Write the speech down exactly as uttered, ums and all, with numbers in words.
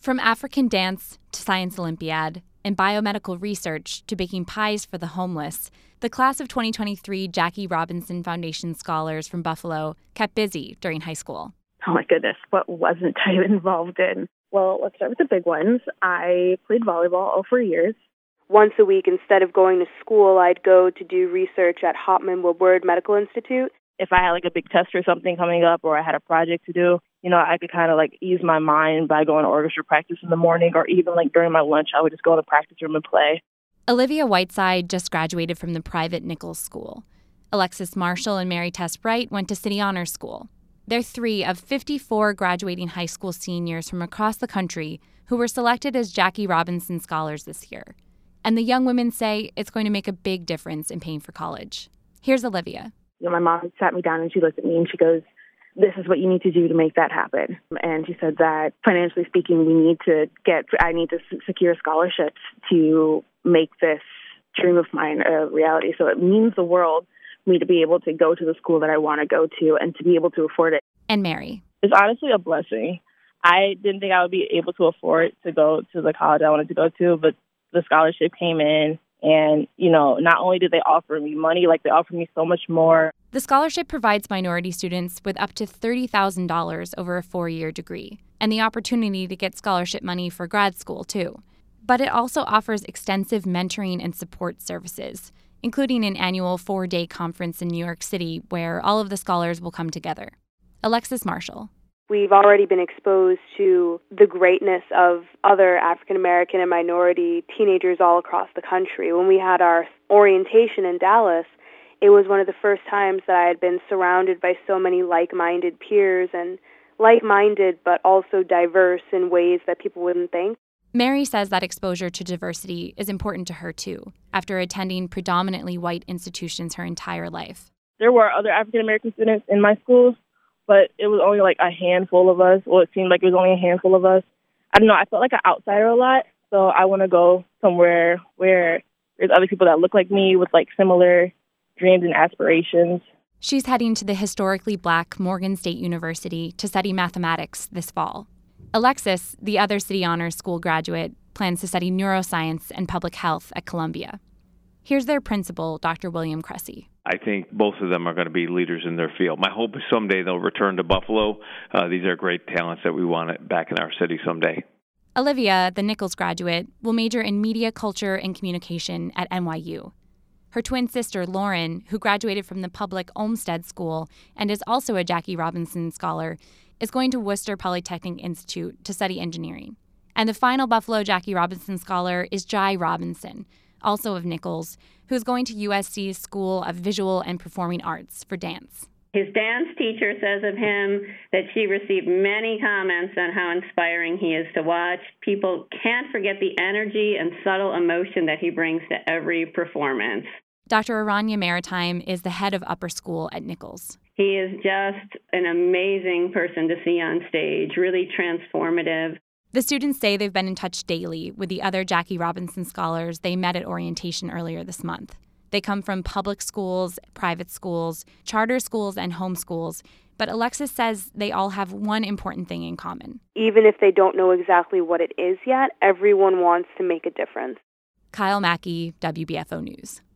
From African dance to Science Olympiad and biomedical research to baking pies for the homeless, the class of twenty twenty-three Jackie Robinson Foundation scholars from Buffalo kept busy during high school. Oh my goodness, what wasn't I involved in? Well, let's start with the big ones. I played volleyball all four years. Once a week, instead of going to school, I'd go to do research at Hopman Woodward Medical Institute. If I had like a big test or something coming up or I had a project to do, you know, I could kind of like ease my mind by going to orchestra practice in the morning, or even like during my lunch, I would just go to the practice room and play. Olivia Whiteside just graduated from the private Nichols School. Alexis Marshall and Mary Tess Bright went to City Honor School. They're three of fifty-four graduating high school seniors from across the country who were selected as Jackie Robinson Scholars this year. And the young women say it's going to make a big difference in paying for college. Here's Olivia. You know, my mom sat me down and she looked at me and she goes, "This is what you need to do to make that happen." And she said that financially speaking, we need to get, I need to secure scholarships to make this dream of mine a reality. So it means the world for me to be able to go to the school that I want to go to and to be able to afford it. And Mary. It's honestly a blessing. I didn't think I would be able to afford to go to the college I wanted to go to, but the scholarship came in. And, you know, not only did they offer me money, like they offered me so much more. The scholarship provides minority students with up to thirty thousand dollars over a four-year degree and the opportunity to get scholarship money for grad school, too. But it also offers extensive mentoring and support services, including an annual four-day conference in New York City where all of the scholars will come together. Alexis Marshall. We've already been exposed to the greatness of other African American and minority teenagers all across the country. When we had our orientation in Dallas, it was one of the first times that I had been surrounded by so many like-minded peers, and like-minded but also diverse in ways that people wouldn't think. Mary says that exposure to diversity is important to her, too, after attending predominantly white institutions her entire life. There were other African American students in my school, but it was only like a handful of us. Well, it seemed like it was only a handful of us. I don't know, I felt like an outsider a lot, so I want to go somewhere where there's other people that look like me with like similar dreams and aspirations. She's heading to the historically black Morgan State University to study mathematics this fall. Alexis, the other City Honors School graduate, plans to study neuroscience and public health at Columbia. Here's their principal, Doctor William Cressy. I think both of them are going to be leaders in their field. My hope is someday they'll return to Buffalo. Uh, these are great talents that we want back in our city someday. Olivia, the Nichols graduate, will major in media, culture, and communication at N Y U. Her twin sister, Lauren, who graduated from the public Olmsted School and is also a Jackie Robinson Scholar, is going to Worcester Polytechnic Institute to study engineering. And the final Buffalo Jackie Robinson Scholar is Jai Robinson, also of Nichols, who's going to U S C's School of Visual and Performing Arts for dance. His dance teacher says of him that she received many comments on how inspiring he is to watch. People can't forget the energy and subtle emotion that he brings to every performance. Doctor Aranya Maritime is the head of upper school at Nichols. He is just an amazing person to see on stage, really transformative. The students say they've been in touch daily with the other Jackie Robinson scholars they met at orientation earlier this month. They come from public schools, private schools, charter schools, and homeschools, but Alexis says they all have one important thing in common. Even if they don't know exactly what it is yet, everyone wants to make a difference. Kyle Mackey, W B F O News.